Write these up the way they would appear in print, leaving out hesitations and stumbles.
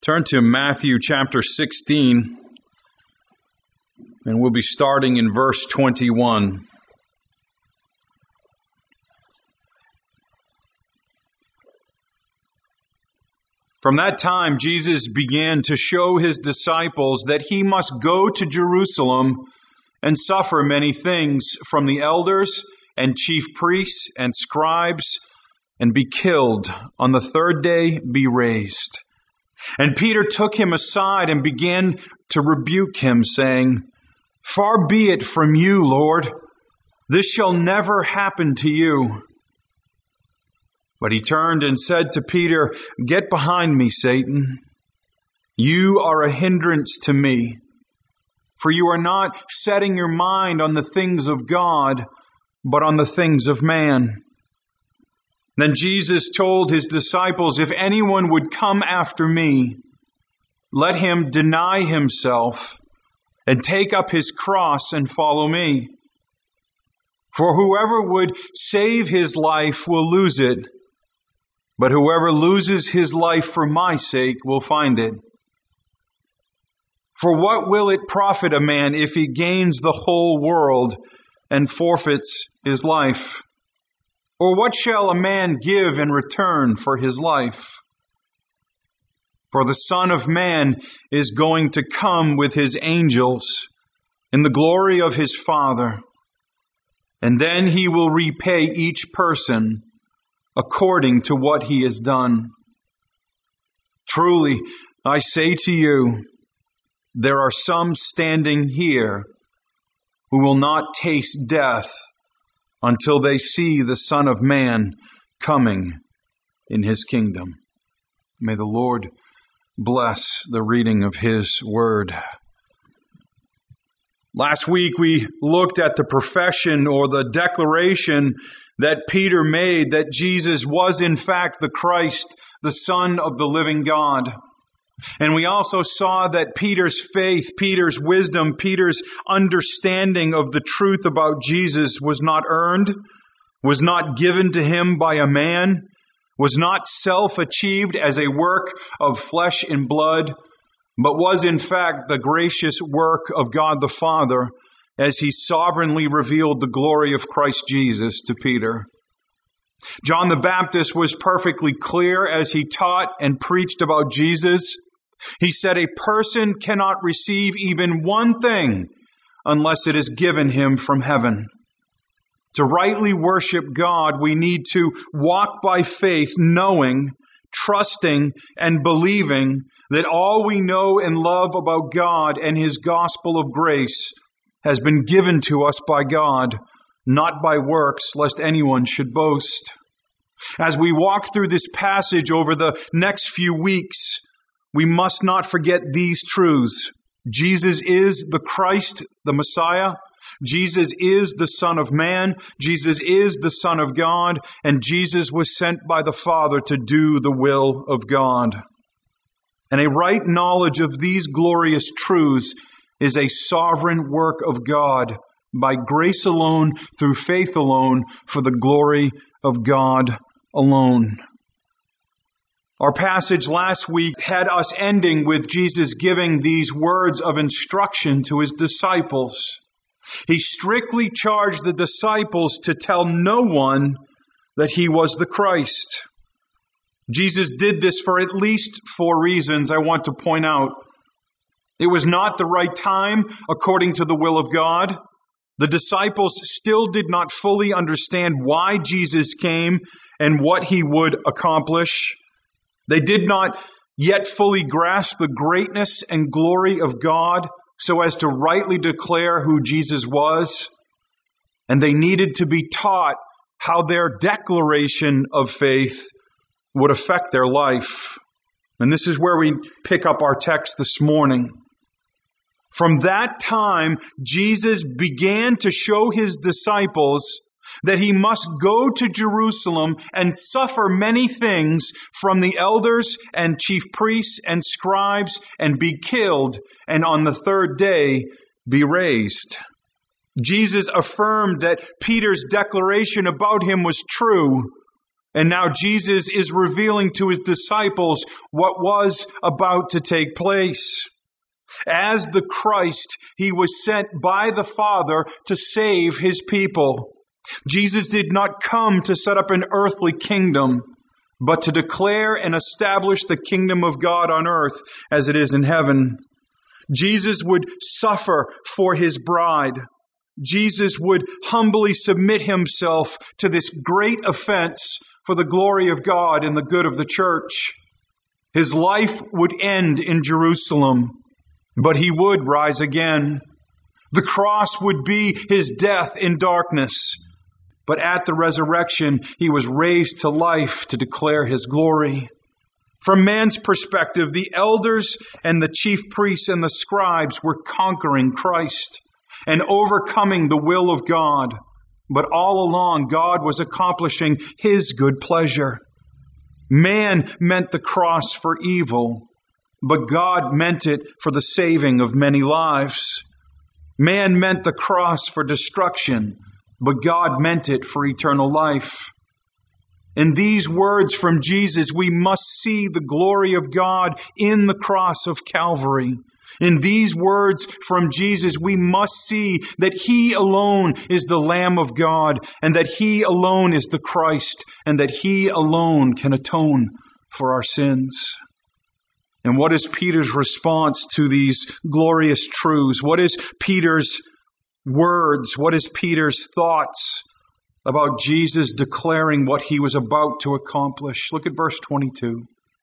Turn to Matthew chapter 16, and we'll be starting in verse 21. From that time, Jesus began to show his disciples that he must go to Jerusalem and suffer many things from the elders and chief priests and scribes, and be killed, on the third day be raised. And Peter took him aside and began to rebuke him, saying, "Far be it from you, Lord, this shall never happen to you." But he turned and said to Peter, "Get behind me, Satan. You are a hindrance to me, for you are not setting your mind on the things of God, but on the things of man." Then Jesus told his disciples, "If anyone would come after me, let him deny himself and take up his cross and follow me. For whoever would save his life will lose it, but whoever loses his life for my sake will find it. For what will it profit a man if he gains the whole world and forfeits his life? Or what shall a man give in return for his life? For the Son of Man is going to come with his angels in the glory of his Father, and then he will repay each person according to what he has done. Truly, I say to you, there are some standing here who will not taste death until they see the Son of Man coming in his kingdom." May the Lord bless the reading of his word. Last week we looked at the profession or the declaration that Peter made that Jesus was in fact the Christ, the Son of the living God. And we also saw that Peter's faith, Peter's wisdom, Peter's understanding of the truth about Jesus was not earned, was not given to him by a man, was not self-achieved as a work of flesh and blood, but was in fact the gracious work of God the Father as he sovereignly revealed the glory of Christ Jesus to Peter. John the Baptist was perfectly clear as he taught and preached about Jesus. He said a person cannot receive even one thing unless it is given him from heaven. To rightly worship God, we need to walk by faith, knowing, trusting, and believing that all we know and love about God and His gospel of grace has been given to us by God, not by works, lest anyone should boast. As we walk through this passage over the next few weeks, we must not forget these truths. Jesus is the Christ, the Messiah. Jesus is the Son of Man. Jesus is the Son of God. And Jesus was sent by the Father to do the will of God. And a right knowledge of these glorious truths is a sovereign work of God by grace alone, through faith alone, for the glory of God alone. Our passage last week had us ending with Jesus giving these words of instruction to His disciples. He strictly charged the disciples to tell no one that He was the Christ. Jesus did this for at least 4 reasons I want to point out. It was not the right time according to the will of God. The disciples still did not fully understand why Jesus came and what He would accomplish. They did not yet fully grasp the greatness and glory of God so as to rightly declare who Jesus was. And they needed to be taught how their declaration of faith would affect their life. And this is where we pick up our text this morning. From that time, Jesus began to show His disciples that He must go to Jerusalem and suffer many things from the elders and chief priests and scribes and be killed, and on the third day be raised. Jesus affirmed that Peter's declaration about Him was true, And now Jesus is revealing to his disciples what was about to take place. As the Christ, he was sent by the Father to save his people. Jesus did not come to set up an earthly kingdom, but to declare and establish the kingdom of God on earth as it is in heaven. Jesus would suffer for his bride. Jesus would humbly submit himself to this great offense for the glory of God and the good of the church. His life would end in Jerusalem, but he would rise again. The cross would be his death in darkness, but at the resurrection, he was raised to life to declare his glory. From man's perspective, the elders and the chief priests and the scribes were conquering Christ and overcoming the will of God. But all along, God was accomplishing his good pleasure. Man meant the cross for evil, but God meant it for the saving of many lives. Man meant the cross for destruction, but God meant it for eternal life. In these words from Jesus, we must see the glory of God in the cross of Calvary. In these words from Jesus, we must see that he alone is the Lamb of God, and that he alone is the Christ, and that he alone can atone for our sins. And what is Peter's response to these glorious truths? What is Peter's words? What is Peter's thoughts about Jesus declaring what he was about to accomplish? Look at verse 22.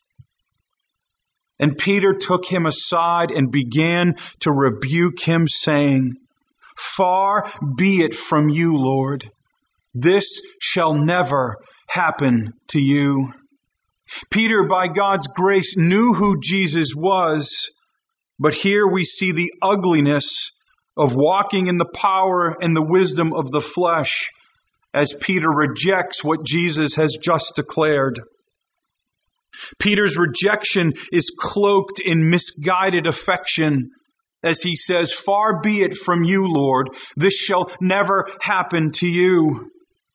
And Peter took him aside and began to rebuke him, saying, "Far be it from you, Lord. This shall never happen to you." Peter, by God's grace, knew who Jesus was, but here we see the ugliness of walking in the power and the wisdom of the flesh as Peter rejects what Jesus has just declared. Peter's rejection is cloaked in misguided affection as he says, "Far be it from you, Lord. This shall never happen to you."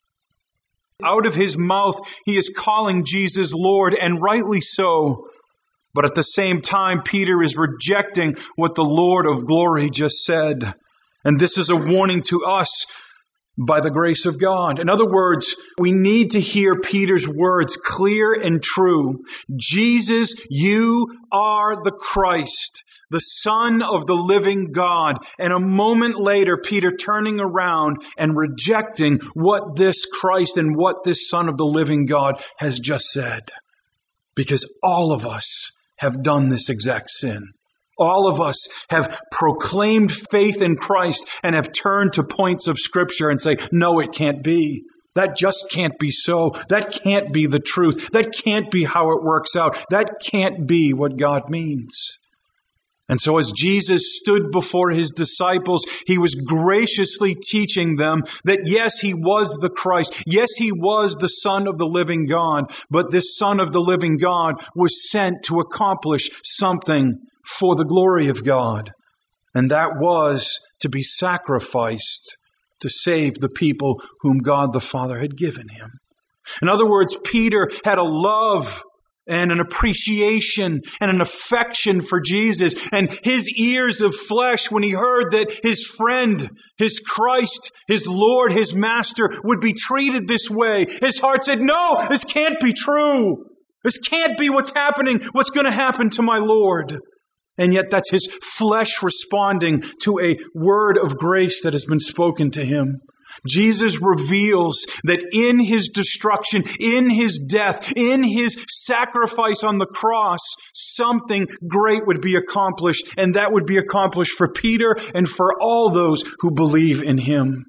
Out of his mouth, he is calling Jesus Lord, and rightly so. But at the same time, Peter is rejecting what the Lord of glory just said. And this is a warning to us by the grace of God. In other words, we need to hear Peter's words clear and true. Jesus, you are the Christ, the Son of the living God. And a moment later, Peter turning around and rejecting what this Christ and what this Son of the living God has just said. Because all of us have done this exact sin. All of us have proclaimed faith in Christ and have turned to points of Scripture and say, "No, it can't be. That just can't be so. That can't be the truth. That can't be how it works out. That can't be what God means." And so as Jesus stood before his disciples, he was graciously teaching them that yes, he was the Christ. Yes, he was the Son of the living God. But this Son of the living God was sent to accomplish something for the glory of God. And that was to be sacrificed to save the people whom God the Father had given him. In other words, Peter had a love and an appreciation and an affection for Jesus. And his ears of flesh, when he heard that his friend, his Christ, his Lord, his Master would be treated this way, his heart said, "No, this can't be true. This can't be what's happening, what's going to happen to my Lord." And yet that's his flesh responding to a word of grace that has been spoken to him. Jesus reveals that in his destruction, in his death, in his sacrifice on the cross, something great would be accomplished. And that would be accomplished for Peter and for all those who believe in him.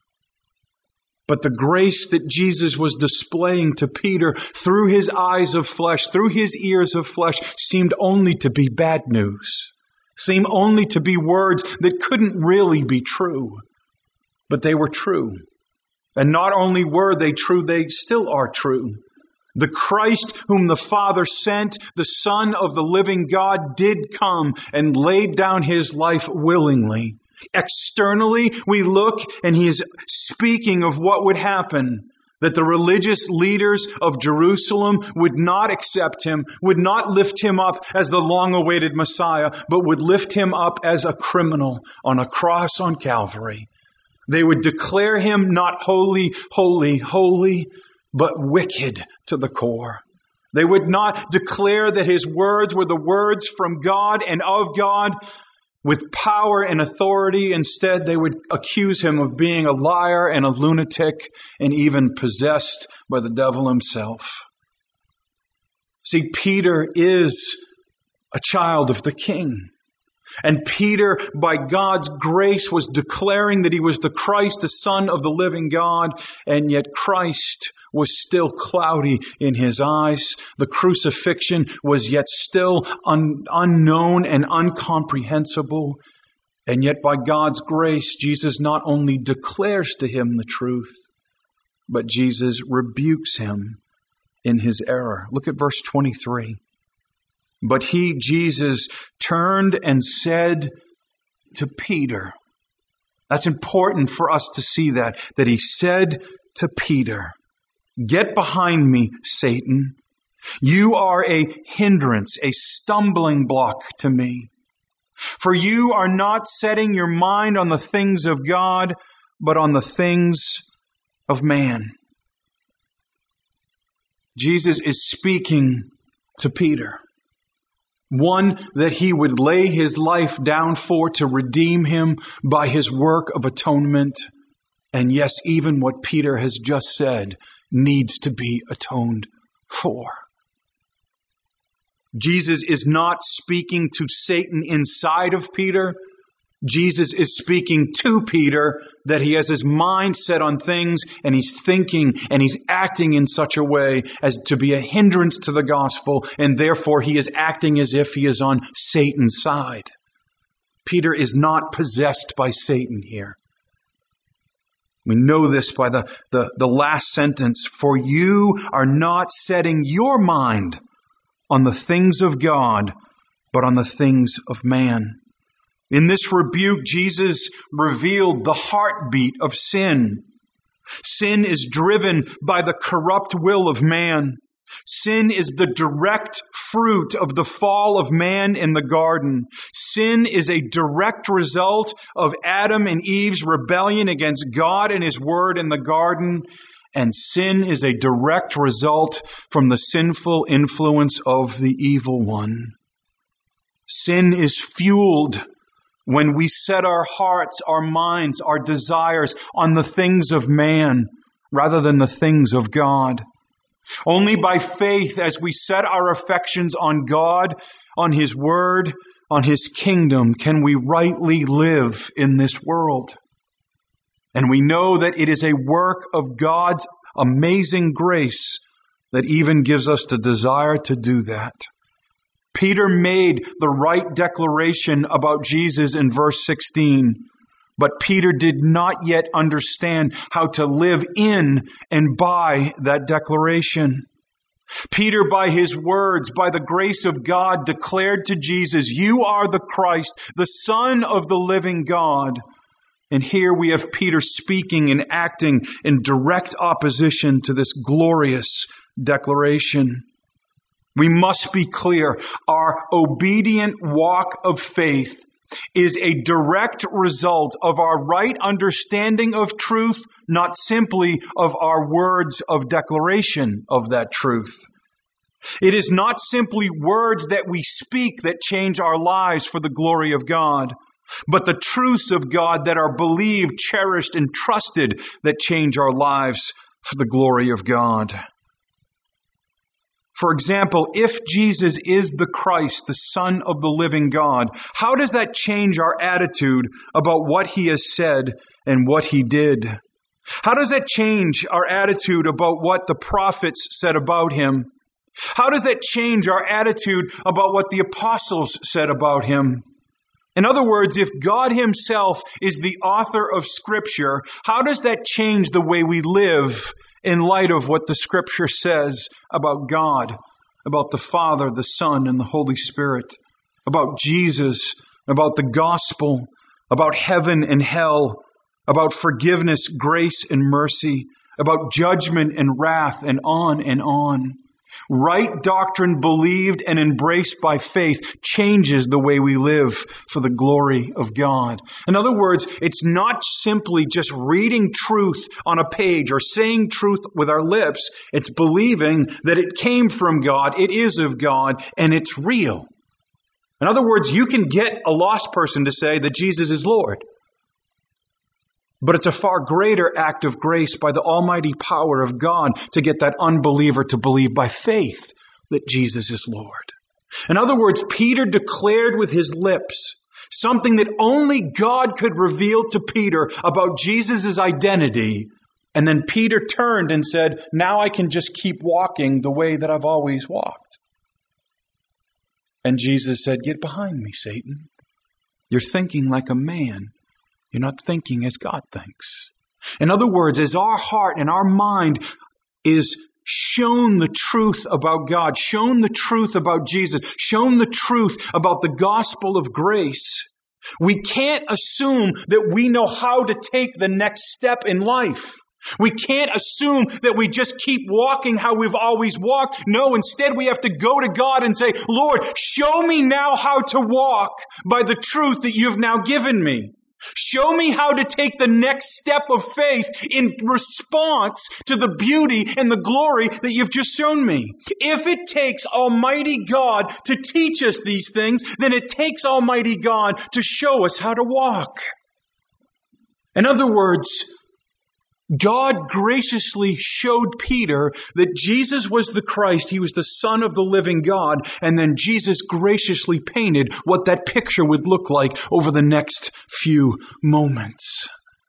But the grace that Jesus was displaying to Peter through his eyes of flesh, through his ears of flesh, seemed only to be bad news. Seemed only to be words that couldn't really be true. But they were true. And not only were they true, they still are true. The Christ whom the Father sent, the Son of the living God, did come and laid down his life willingly. Externally, we look and he is speaking of what would happen. that the religious leaders of Jerusalem would not accept him, would not lift him up as the long-awaited Messiah, but would lift him up as a criminal on a cross on Calvary. They would declare him not holy, holy, holy, but wicked to the core. They would not declare that his words were the words from God and of God with power and authority. Instead, they would accuse him of being a liar and a lunatic and even possessed by the devil himself. See, Peter is a child of the King. And Peter, by God's grace, was declaring that he was the Christ, the Son of the living God, and yet Christ was still cloudy in his eyes. The crucifixion was yet still unknown and incomprehensible. And yet by God's grace, Jesus not only declares to him the truth, but Jesus rebukes him in his error. Look at verse 23. But he, Jesus, turned and said to Peter. That's important for us to see that he said to Peter, "Get behind me, Satan. You are a hindrance, a stumbling block to me. For you are not setting your mind on the things of God, but on the things of man." Jesus is speaking to Peter. One that he would lay his life down for to redeem him by his work of atonement. And yes, even what Peter has just said needs to be atoned for. Jesus is not speaking to Satan inside of Peter. Jesus is speaking to Peter that he has his mind set on things and he's thinking and he's acting in such a way as to be a hindrance to the gospel, and therefore he is acting as if he is on Satan's side. Peter is not possessed by Satan here. We know this by the last sentence. For you are not setting your mind on the things of God, but on the things of man. In this rebuke, Jesus revealed the heartbeat of sin. Sin is driven by the corrupt will of man. Sin is the direct fruit of the fall of man in the garden. Sin is a direct result of Adam and Eve's rebellion against God and His Word in the garden. And sin is a direct result from the sinful influence of the evil one. Sin is fueled when we set our hearts, our minds, our desires on the things of man rather than the things of God. Only by faith, as we set our affections on God, on His Word, on His kingdom, can we rightly live in this world. And we know that it is a work of God's amazing grace that even gives us the desire to do that. Peter made the right declaration about Jesus in verse 16, but Peter did not yet understand how to live in and by that declaration. Peter, by his words, by the grace of God, declared to Jesus, "You are the Christ, the Son of the living God." And here we have Peter speaking and acting in direct opposition to this glorious declaration. We must be clear. Our obedient walk of faith is a direct result of our right understanding of truth, not simply of our words of declaration of that truth. It is not simply words that we speak that change our lives for the glory of God, but the truths of God that are believed, cherished, and trusted that change our lives for the glory of God. For example, if Jesus is the Christ, the Son of the living God, how does that change our attitude about what He has said and what He did? How does that change our attitude about what the prophets said about Him? How does that change our attitude about what the apostles said about Him? In other words, if God Himself is the author of Scripture, how does that change the way we live in light of what the Scripture says about God, about the Father, the Son, and the Holy Spirit, about Jesus, about the gospel, about heaven and hell, about forgiveness, grace, and mercy, about judgment and wrath and on and on. Right doctrine believed and embraced by faith changes the way we live for the glory of God. In other words, it's not simply just reading truth on a page or saying truth with our lips. It's believing that it came from God, it is of God, and it's real. In other words, you can get a lost person to say that Jesus is Lord. But it's a far greater act of grace by the almighty power of God to get that unbeliever to believe by faith that Jesus is Lord. In other words, Peter declared with his lips something that only God could reveal to Peter about Jesus' identity. And then Peter turned and said, now I can just keep walking the way that I've always walked. And Jesus said, get behind me, Satan. You're thinking like a man. You're not thinking as God thinks. In other words, as our heart and our mind is shown the truth about God, shown the truth about Jesus, shown the truth about the gospel of grace, we can't assume that we know how to take the next step in life. We can't assume that we just keep walking how we've always walked. No, instead we have to go to God and say, Lord, show me now how to walk by the truth that you've now given me. Show me how to take the next step of faith in response to the beauty and the glory that you've just shown me. If it takes Almighty God to teach us these things, then it takes Almighty God to show us how to walk. In other words, God graciously showed Peter that Jesus was the Christ. He was the Son of the living God. And then Jesus graciously painted what that picture would look like over the next few moments.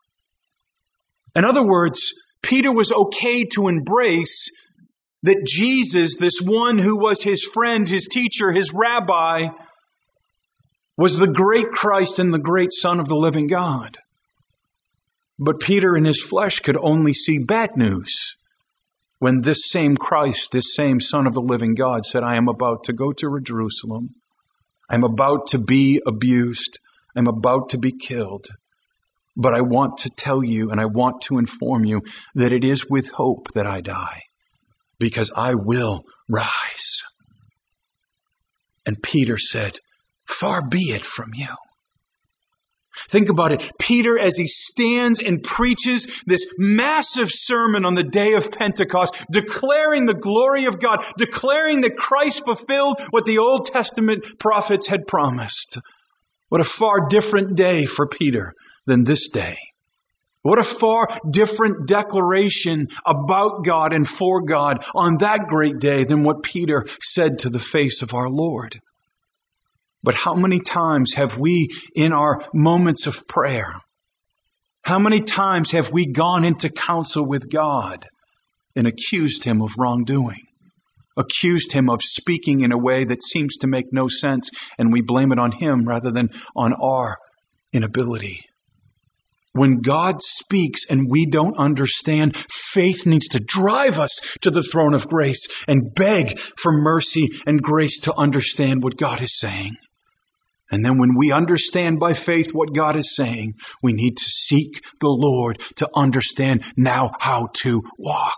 In other words, Peter was okay to embrace that Jesus, this one who was his friend, his teacher, his rabbi, was the great Christ and the great Son of the living God. But Peter in his flesh could only see bad news when this same Christ, this same Son of the living God said, I am about to go to Jerusalem. I'm about to be abused. I'm about to be killed. But I want to tell you and I want to inform you that it is with hope that I die, because I will rise. And Peter said, far be it from you. Think about it. Peter, as he stands and preaches this massive sermon on the day of Pentecost, declaring the glory of God, declaring that Christ fulfilled what the Old Testament prophets had promised. What a far different day for Peter than this day. What a far different declaration about God and for God on that great day than what Peter said to the face of our Lord. But how many times have we, in our moments of prayer, how many times have we gone into counsel with God and accused Him of wrongdoing? Accused Him of speaking in a way that seems to make no sense, and we blame it on Him rather than on our inability. When God speaks and we don't understand, faith needs to drive us to the throne of grace and beg for mercy and grace to understand what God is saying. And then when we understand by faith what God is saying, we need to seek the Lord to understand now how to walk.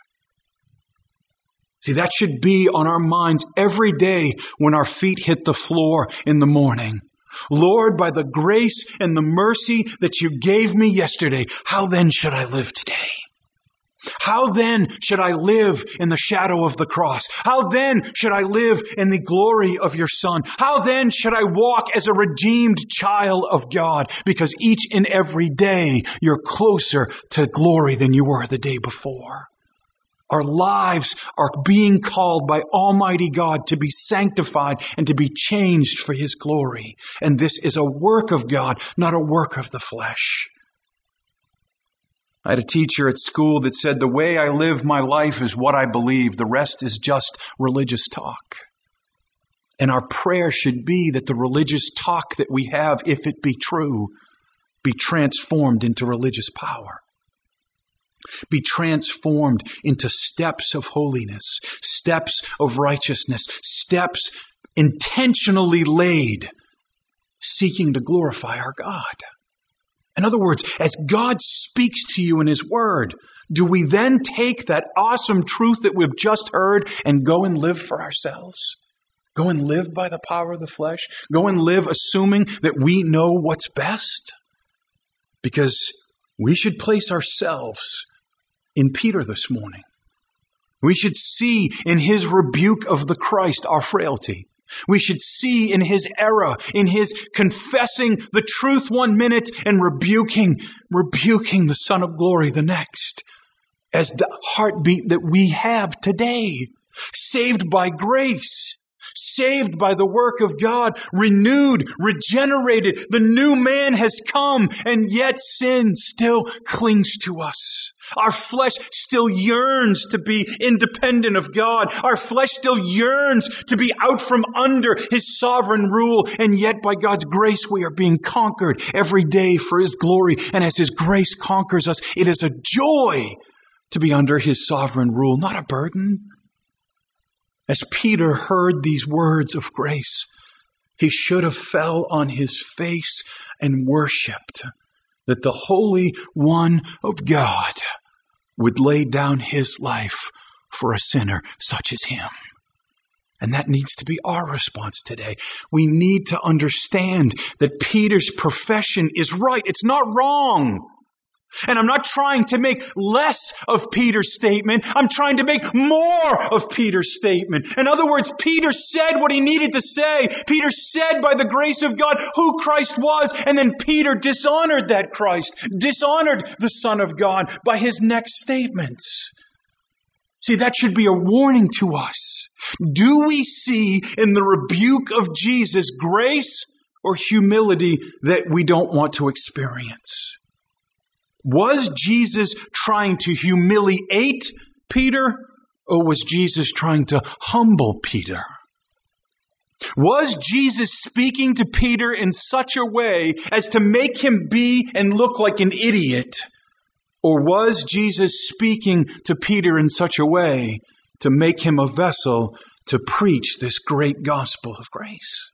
See, that should be on our minds every day when our feet hit the floor in the morning. Lord, by the grace and the mercy that you gave me yesterday, how then should I live today? How then should I live in the shadow of the cross? How then should I live in the glory of your Son? How then should I walk as a redeemed child of God? Because each and every day you're closer to glory than you were the day before. Our lives are being called by Almighty God to be sanctified and to be changed for His glory. And this is a work of God, not a work of the flesh. I had a teacher at school that said, the way I live my life is what I believe. The rest is just religious talk. And our prayer should be that the religious talk that we have, if it be true, be transformed into religious power. Be transformed into steps of holiness, steps of righteousness, steps intentionally laid, seeking to glorify our God. In other words, as God speaks to you in His Word, do we then take that awesome truth that we've just heard and go and live for ourselves? Go and live by the power of the flesh? Go and live assuming that we know what's best? Because we should place ourselves in Peter this morning. We should see in his rebuke of the Christ our frailty. We should see in his error, in his confessing the truth one minute and rebuking the Son of Glory the next, as the heartbeat that we have today. Saved by grace, saved by the work of God, renewed, regenerated. The new man has come, and yet sin still clings to us. Our flesh still yearns to be independent of God. Our flesh still yearns to be out from under his sovereign rule. And yet by God's grace, we are being conquered every day for his glory. And as his grace conquers us, it is a joy to be under his sovereign rule, not a burden. As Peter heard these words of grace, he should have fell on his face and worshipped that the Holy One of God would lay down his life for a sinner such as him. And that needs to be our response today. We need to understand that Peter's profession is right. It's not wrong. And I'm not trying to make less of Peter's statement. I'm trying to make more of Peter's statement. In other words, Peter said what he needed to say. Peter said by the grace of God who Christ was. And then Peter dishonored that Christ, dishonored the Son of God by his next statements. See, that should be a warning to us. Do we see in the rebuke of Jesus grace or humility that we don't want to experience? Was Jesus trying to humiliate Peter, or was Jesus trying to humble Peter? Was Jesus speaking to Peter in such a way as to make him be and look like an idiot? Or was Jesus speaking to Peter in such a way to make him a vessel to preach this great gospel of grace?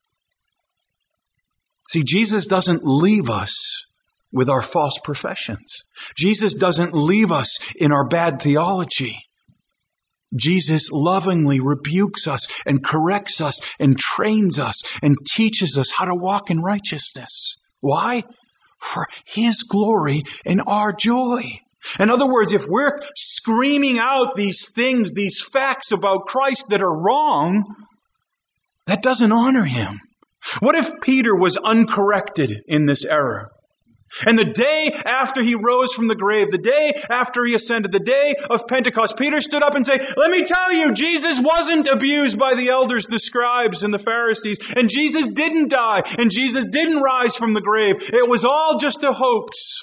See, Jesus doesn't leave us with our false professions. Jesus doesn't leave us in our bad theology. Jesus lovingly rebukes us and corrects us and trains us and teaches us how to walk in righteousness. Why? For his glory and our joy. In other words, if we're screaming out these things, these facts about Christ that are wrong, that doesn't honor him. What if Peter was uncorrected in this error? And the day after he rose from the grave, the day after he ascended, the day of Pentecost, Peter stood up and said, let me tell you, Jesus wasn't abused by the elders, the scribes, and the Pharisees. And Jesus didn't die. And Jesus didn't rise from the grave. It was all just a hoax.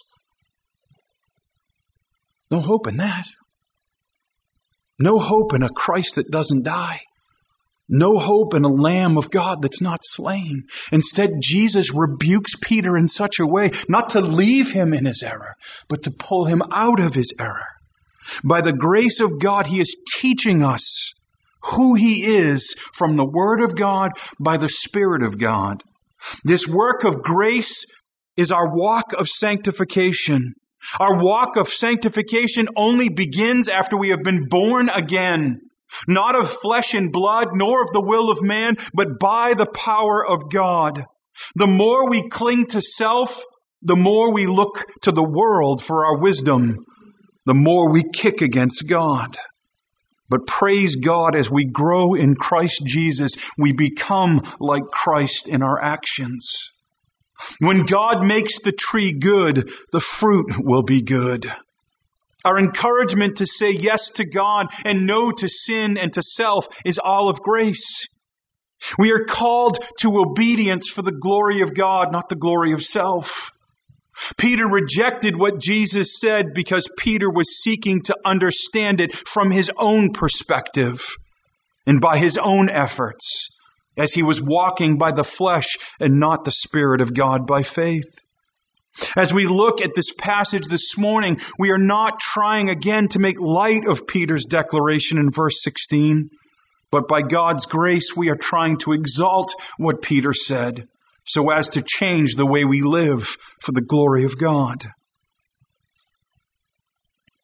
No hope in that. No hope in a Christ that doesn't die. No hope in a Lamb of God that's not slain. Instead, Jesus rebukes Peter in such a way, not to leave him in his error, but to pull him out of his error. By the grace of God, he is teaching us who he is from the Word of God by the Spirit of God. This work of grace is our walk of sanctification. Our walk of sanctification only begins after we have been born again. Not of flesh and blood, nor of the will of man, but by the power of God. The more we cling to self, the more we look to the world for our wisdom, the more we kick against God. But praise God, as we grow in Christ Jesus, we become like Christ in our actions. When God makes the tree good, the fruit will be good. Our encouragement to say yes to God and no to sin and to self is all of grace. We are called to obedience for the glory of God, not the glory of self. Peter rejected what Jesus said because Peter was seeking to understand it from his own perspective and by his own efforts, as he was walking by the flesh and not the Spirit of God by faith. As we look at this passage this morning, we are not trying again to make light of Peter's declaration in verse 16, but by God's grace, we are trying to exalt what Peter said so as to change the way we live for the glory of God.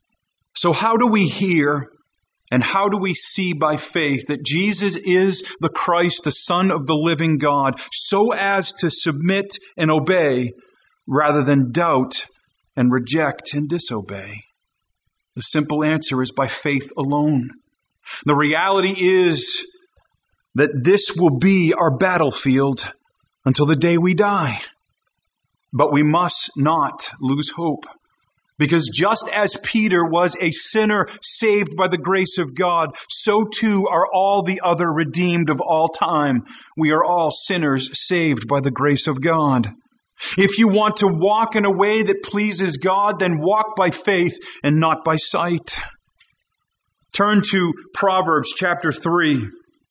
So how do we hear and how do we see by faith that Jesus is the Christ, the Son of the living God, so as to submit and obey rather than doubt and reject and disobey? The simple answer is by faith alone. The reality is that this will be our battlefield until the day we die. But we must not lose hope. Because just as Peter was a sinner saved by the grace of God, so too are all the other redeemed of all time. We are all sinners saved by the grace of God. If you want to walk in a way that pleases God, then walk by faith and not by sight. Turn to Proverbs chapter 3.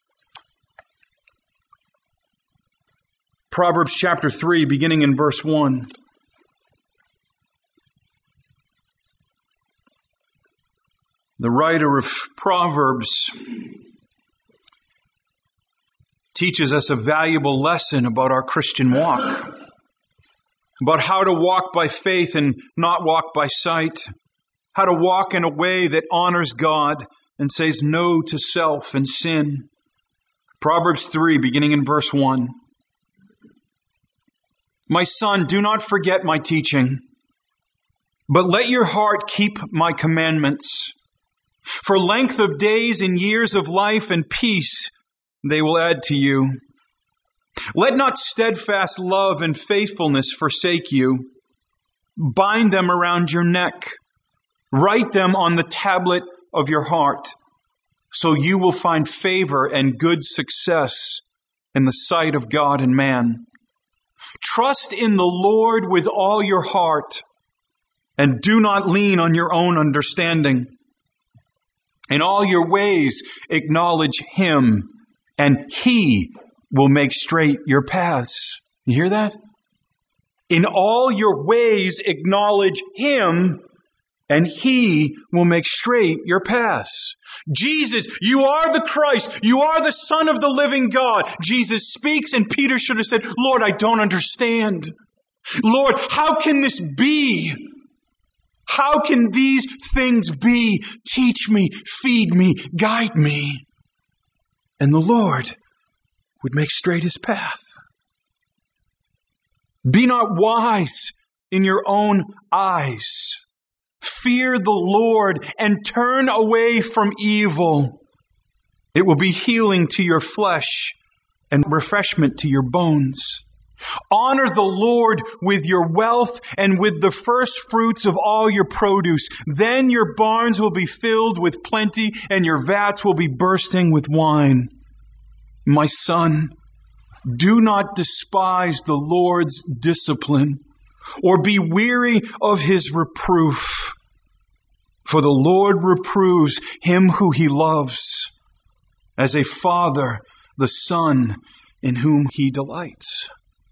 Proverbs chapter 3, beginning in verse 1. The writer of Proverbs teaches us a valuable lesson about our Christian walk, about how to walk by faith and not walk by sight, how to walk in a way that honors God and says no to self and sin. Proverbs 3, beginning in verse 1. My son, do not forget my teaching, but let your heart keep my commandments. For length of days and years of life and peace they will add to you. Let not steadfast love and faithfulness forsake you. Bind them around your neck. Write them on the tablet of your heart, so you will find favor and good success in the sight of God and man. Trust in the Lord with all your heart, and do not lean on your own understanding. In all your ways acknowledge Him, and He will make straight your paths. You hear that? In all your ways acknowledge Him, and He will make straight your paths. Jesus, you are the Christ. You are the Son of the living God. Jesus speaks, and Peter should have said, Lord, I don't understand. Lord, how can this be? How can these things be? Teach me, feed me, guide me. And the Lord would make straight His path. Be not wise in your own eyes. Fear the Lord and turn away from evil. It will be healing to your flesh and refreshment to your bones. Honor the Lord with your wealth and with the first fruits of all your produce. Then your barns will be filled with plenty and your vats will be bursting with wine. My son, do not despise the Lord's discipline or be weary of His reproof. For the Lord reproves him who He loves, as a father the son in whom He delights.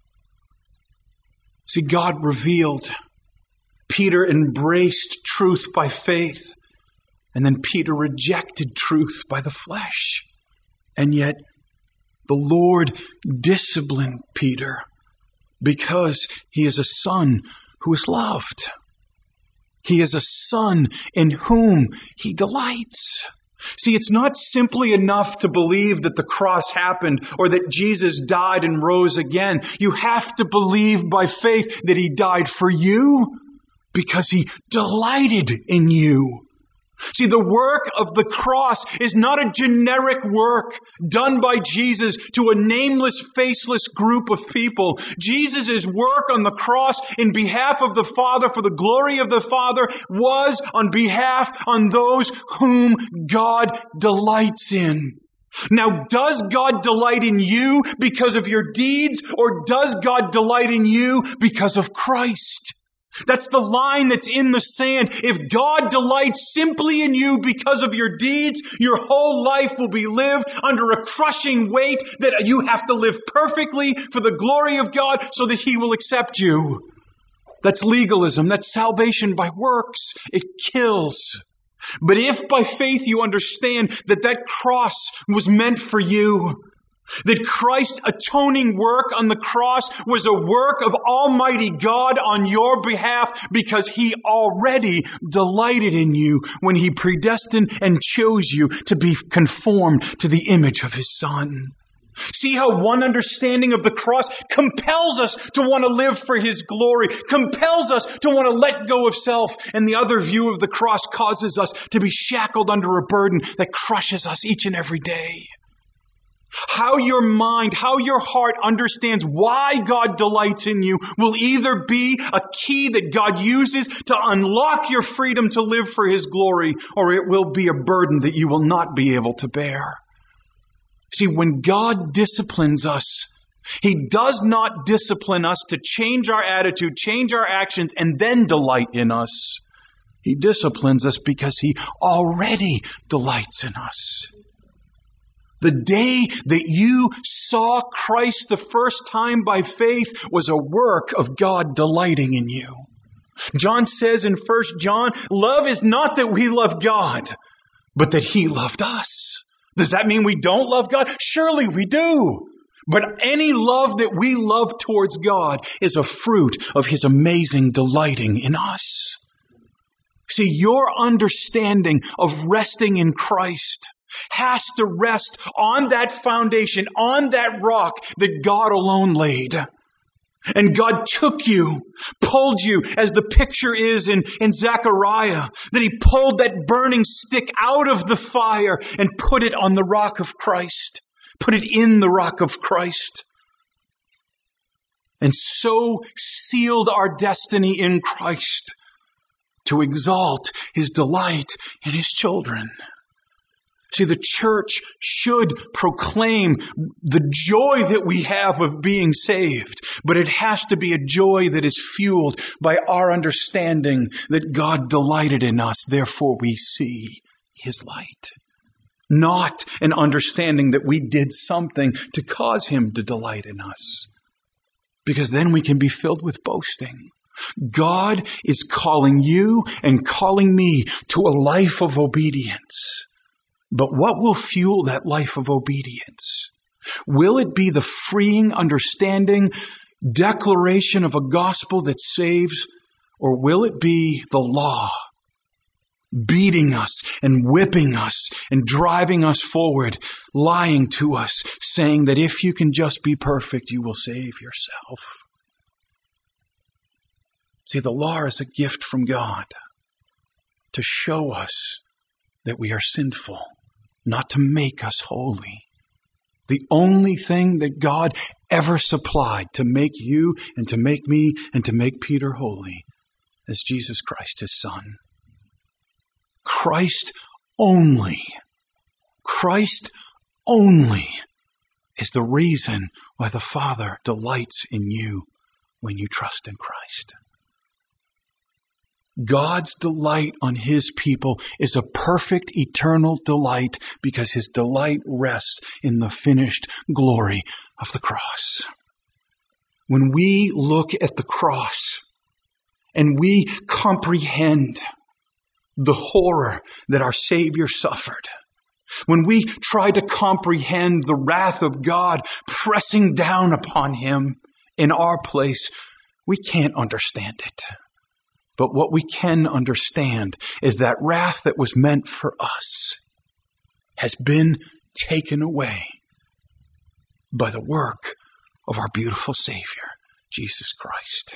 See, God revealed. Peter embraced truth by faith. And then Peter rejected truth by the flesh. And yet the Lord disciplined Peter because he is a son who is loved. He is a son in whom He delights. See, it's not simply enough to believe that the cross happened or that Jesus died and rose again. You have to believe by faith that He died for you because He delighted in you. See, the work of the cross is not a generic work done by Jesus to a nameless, faceless group of people. Jesus' work on the cross in behalf of the Father, for the glory of the Father, was on behalf on those whom God delights in. Now, does God delight in you because of your deeds, or does God delight in you because of Christ? That's the line that's in the sand. If God delights simply in you because of your deeds, your whole life will be lived under a crushing weight that you have to live perfectly for the glory of God so that He will accept you. That's legalism. That's salvation by works. It kills. But if by faith you understand that that cross was meant for you, That Christ's atoning work on the cross was a work of Almighty God on your behalf because He already delighted in you when He predestined and chose you to be conformed to the image of His Son. See how one understanding of the cross compels us to want to live for His glory, compels us to want to let go of self, and the other view of the cross causes us to be shackled under a burden that crushes us each and every day. How your mind, how your heart understands why God delights in you will either be a key that God uses to unlock your freedom to live for His glory, or it will be a burden that you will not be able to bear. See, when God disciplines us, He does not discipline us to change our attitude, change our actions, and then delight in us. He disciplines us because He already delights in us. The day that you saw Christ the first time by faith was a work of God delighting in you. John says in 1 John, love is not that we love God, but that He loved us. Does that mean we don't love God? Surely we do. But any love that we love towards God is a fruit of His amazing delighting in us. See, your understanding of resting in Christ has to rest on that foundation, on that rock that God alone laid. And God took you, pulled you, as the picture is in Zechariah, that He pulled that burning stick out of the fire and put it on the rock of Christ, put it in the rock of Christ. And so sealed our destiny in Christ to exalt His delight in His children. See, the church should proclaim the joy that we have of being saved, but it has to be a joy that is fueled by our understanding that God delighted in us, therefore we see His light. Not an understanding that we did something to cause Him to delight in us, because then we can be filled with boasting. God is calling you and calling me to a life of obedience. But what will fuel that life of obedience? Will it be the freeing understanding, declaration of a gospel that saves, or will it be the law beating us and whipping us and driving us forward, lying to us, saying that if you can just be perfect, you will save yourself? See, the law is a gift from God to show us that we are sinful, not to make us holy. The only thing that God ever supplied to make you and to make me and to make Peter holy is Jesus Christ, His Son. Christ only is the reason why the Father delights in you when you trust in Christ. God's delight on His people is a perfect eternal delight because His delight rests in the finished glory of the cross. When we look at the cross and we comprehend the horror that our Savior suffered, when we try to comprehend the wrath of God pressing down upon Him in our place, we can't understand it. But what we can understand is that wrath that was meant for us has been taken away by the work of our beautiful Savior, Jesus Christ.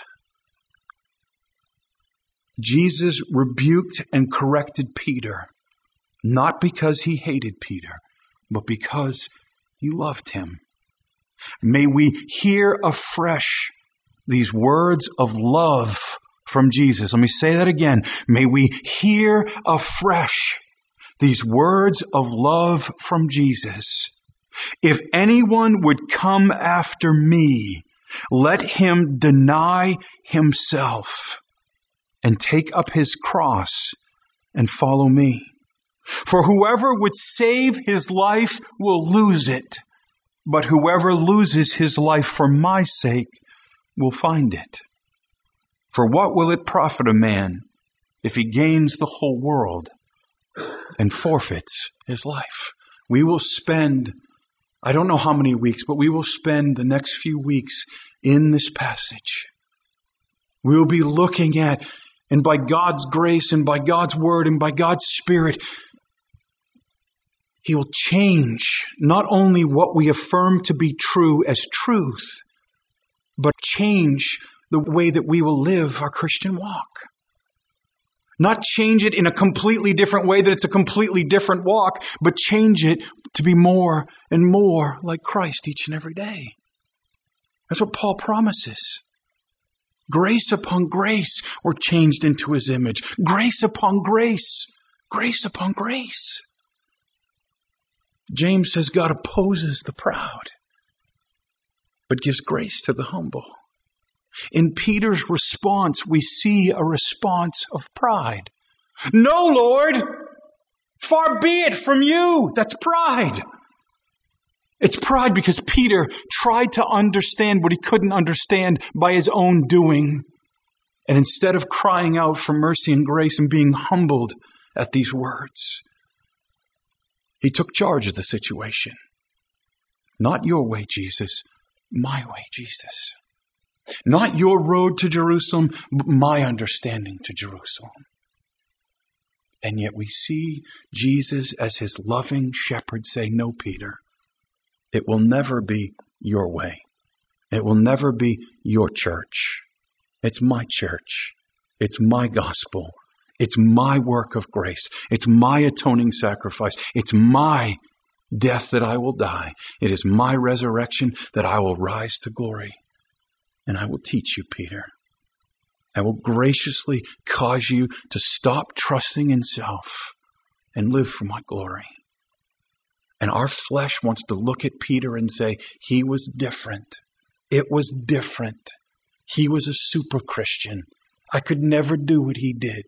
Jesus rebuked and corrected Peter, not because He hated Peter, but because He loved him. May we hear afresh these words of love from Jesus. Let me say that again. May we hear afresh these words of love from Jesus. If anyone would come after me, let him deny himself and take up his cross and follow me. For whoever would save his life will lose it, but whoever loses his life for my sake will find it. For what will it profit a man if he gains the whole world and forfeits his life? We will spend I don't know how many weeks, but we will spend the next few weeks in this passage. We will be looking at, and by God's grace and by God's word and by God's Spirit, He will change not only what we affirm to be true as truth, but change the way that we will live our Christian walk. Not change it in a completely different way that it's a completely different walk, but change it to be more and more like Christ each and every day. That's what Paul promises. Grace upon grace, we're changed into His image. Grace upon grace. Grace upon grace. James says God opposes the proud, but gives grace to the humble. In Peter's response, we see a response of pride. No, Lord, far be it from you. That's pride. It's pride because Peter tried to understand what he couldn't understand by his own doing. And instead of crying out for mercy and grace and being humbled at these words, he took charge of the situation. Not your way, Jesus. My way, Jesus. Not your road to Jerusalem, but my understanding to Jerusalem. And yet we see Jesus as His loving shepherd say, no, Peter, it will never be your way. It will never be your church. It's my church. It's my gospel. It's my work of grace. It's my atoning sacrifice. It's my death that I will die. It is my resurrection that I will rise to glory. And I will teach you, Peter. I will graciously cause you to stop trusting in self and live for my glory. And our flesh wants to look at Peter and say, he was different. It was different. He was a super Christian. I could never do what he did.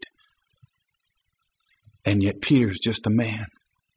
And yet Peter's just a man.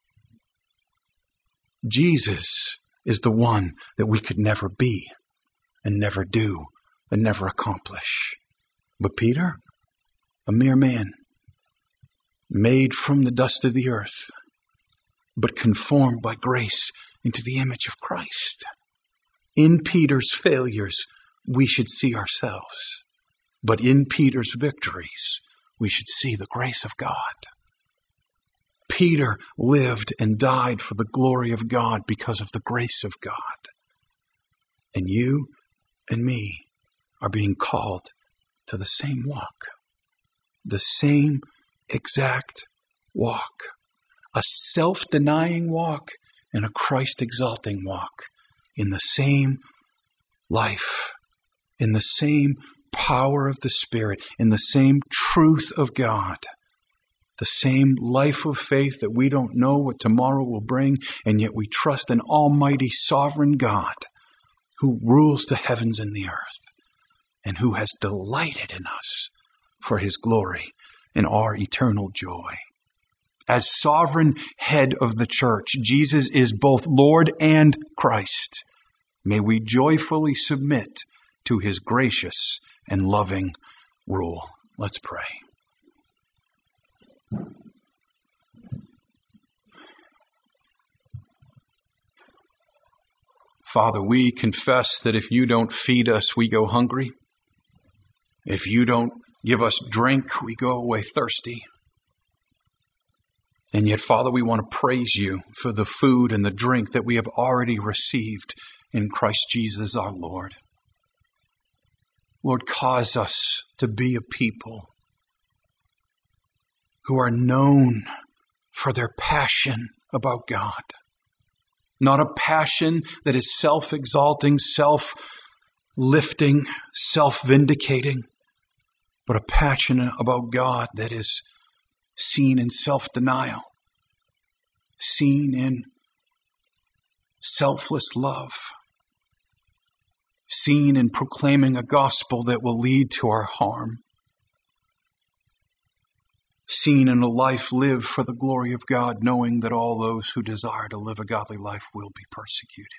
Jesus is the one that we could never be and never do and never accomplish. But Peter, a mere man, made from the dust of the earth, but conformed by grace into the image of Christ. In Peter's failures, we should see ourselves. But in Peter's victories, we should see the grace of God. Peter lived and died for the glory of God because of the grace of God. And you and me are being called to the same walk. The same exact walk. A self-denying walk and a Christ-exalting walk in the same life, in the same power of the Spirit, in the same truth of God, the same life of faith that we don't know what tomorrow will bring, and yet we trust an almighty sovereign God who rules the heavens and the earth and who has delighted in us for His glory and our eternal joy. As sovereign head of the church, Jesus is both Lord and Christ. May we joyfully submit to His gracious and loving rule. Let's pray. Father, we confess that if you don't feed us, we go hungry. If you don't give us drink, we go away thirsty. And yet, Father, we want to praise you for the food and the drink that we have already received in Christ Jesus our Lord. Lord, cause us to be a people who are known for their passion about God. Not a passion that is self-exalting, self-lifting, self-vindicating, but a passion about God that is seen in self-denial, seen in selfless love, seen in proclaiming a gospel that will lead to our harm, seen in a life lived for the glory of God, knowing that all those who desire to live a godly life will be persecuted.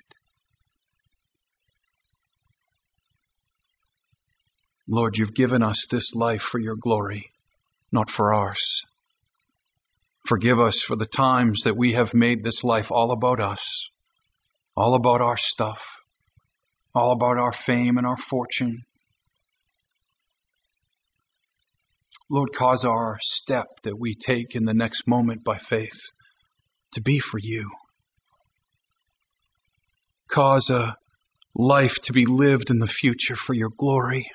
Lord, you've given us this life for your glory, not for ours. Forgive us for the times that we have made this life all about us, all about our stuff, all about our fame and our fortune. Lord, cause our step that we take in the next moment by faith to be for you. Cause a life to be lived in the future for your glory,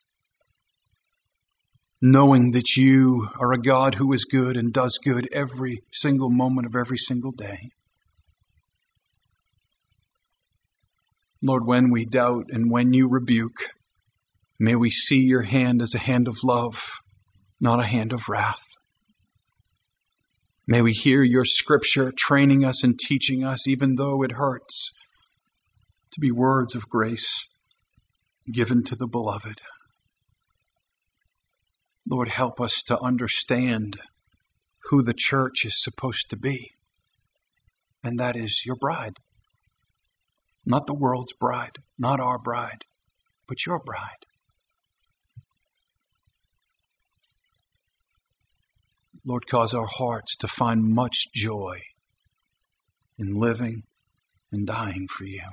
knowing that you are a God who is good and does good every single moment of every single day. Lord, when we doubt and when you rebuke, may we see your hand as a hand of love, not a hand of wrath. May we hear your scripture training us and teaching us, even though it hurts, to be words of grace given to the beloved. Lord, help us to understand who the church is supposed to be, and that is your bride. Not the world's bride, not our bride, but your bride. Lord, cause our hearts to find much joy in living and dying for you.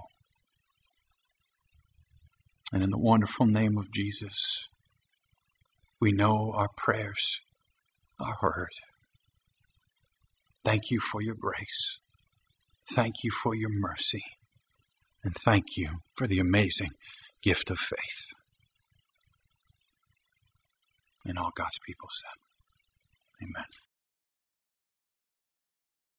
And in the wonderful name of Jesus, we know our prayers are heard. Thank you for your grace. Thank you for your mercy. And thank you for the amazing gift of faith. And all God's people said, amen.